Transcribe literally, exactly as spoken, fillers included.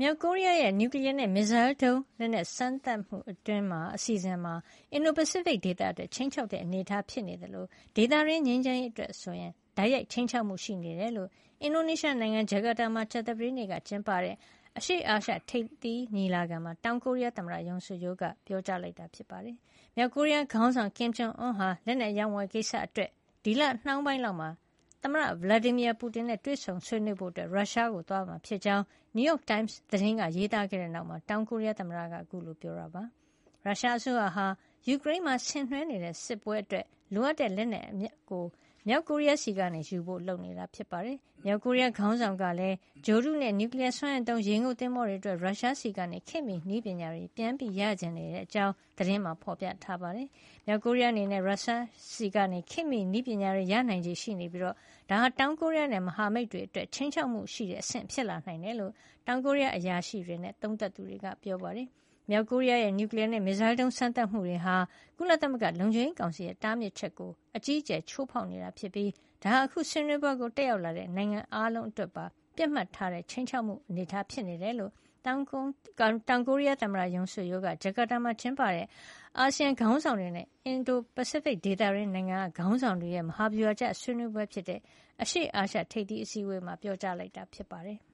မြောက်ကိုရီးယားရဲ့နျူကလ িয়ারနဲ့မစ်ဇိုင်းဒုံးလက်နက်စမ်းသပ်မှုအတွင်းမှာအစီအစဉ်မှာအင်ဒို-ပစိဖိတ်ဒေသအတွက်ချိန်ချောက်တဲ့အနေအထားဖြစ်နေသလိုဒေသရင်းငြိမ်းချမ်းရေးအတွက်ဆိုရင်တိုက်ရိုက်ချိန်ချောက်မှုရှိနေတယ်လို့အင်ဒိုနီးရှားနိုင်ငံဂျကာတာမှာကြာသပတေးနေ့ကကျင်းပတဲ့အရှေ့အာရှထိပ်သီးညီလာခံမှာတောင်ကိုရီးယားသမ္မတယွန်ဆွတ်ယိုးကပြောကြားလိုက်တာဖြစ်ပါတယ်။မြောက်ကိုရီးယားခေါင်းဆောင်ကင်ဂျုံအွန်းဟာလက်နက်ရောင်းဝယ်ကိစ္စအတွက်ဒီလနှောင်းပိုင်းလောက်မှာသမ္မတဗလာဒီမီယာပူတင်နဲ့တွေ့ဆုံဆွေးနွေးဖို့ရုရှားကိုသွားမှာဖြစ်ကြောင်းနယူးယောက်တိုင်းမ်စ်သတင်းကရေးသားခဲ့တဲ့နောက်မှာတောင်ကိုရီးယားသမ္မတကအခုလိုပြောတာပါ။ရုရှားအစိုးရဟာယူကရိန်းမှာဆင်နွှဲနေတဲ့စစ်ပွဲအတွက်လိုအပ်တဲ့လက်နက်အမြတ်ကိုမြောက်ကိုရီးယားဆီကနေယူဖို့လုပ်နေတာဖြစ်ပါတယ်။မြောက်ကိုရီးယားခေါင်းဆောင်ကလည်းဂျိုဒုနဲ့နျူကလ িয়ারစွမ်းအင်သုံးရေငုပ်သင်္ဘောတွေအတွက်ရုရှားဆီကနေခေတ်မီနည်းပညာတွေပြန်ပြီးရကျင်နေတဲ့အကြောင်းသတင်းမှာဖော်ပြထားပါတယ်။မြောက်ကိုရီးယားအနေနဲ့ရုရှားဆီကနေခေတ်မီနည်းပညာတွေရနိုင်ခြေရှိနေပြီးတော့ဒါဟာတောင်ကိုရီးယားနဲ့မဟာမိတ်တွေအတွက်ချင်းချောက်မှုရှိတဲ့အဆင့်ဖြစ်လာနိုင်တယ်လို့တောင်ကိုရီးယားအရာရှိတွေနဲ့သုံးသပ်သူတွေကပြောပါတယ်။မြောက်ကိုရီးယားရဲ့နျူကလ িয়ারနဲ့မစ်ဇိုင်းဒုံးစမ်းသပ်မှုတွေဟာကုလသမဂ္ဂလုံခြုံရေးကောင်စီရဲ့တားမြစ်ချက်ကိုအကြီးအကျယ်ချိုးဖောက်နေတာဖြစ်ပြီးဒါဟာအခုဆွေးနွေးပွဲကိုတက်ရောက်လာတဲ့နိုင်ငံအားလုံးအတွက်ပါပြတ်မှတ်ထားတဲ့ချိန်ချောက်မှုအနေအထားဖြစ်နေတယ်လို့တောင်ကိုတောင်ကိုရီးယားသမ္မတယွန်ဆွတ်ယိုးကဂျကာတာမှာကျင်းပတဲ့အာဆီယံခေါင်းဆောင်တွေနဲ့အင်ဒို-ပစိဖိတ်ဒေသရင်းနိုင်ငံကခေါင်းဆောင်တွေရဲ့မဟာဗျူဟာကျဆွေးနွေးပွဲဖြစ်တဲ့အရှေ့အာရှထိပ်သီးအစည်းအဝေးမှာပြောကြားလိုက်တာဖြစ်ပါတယ်။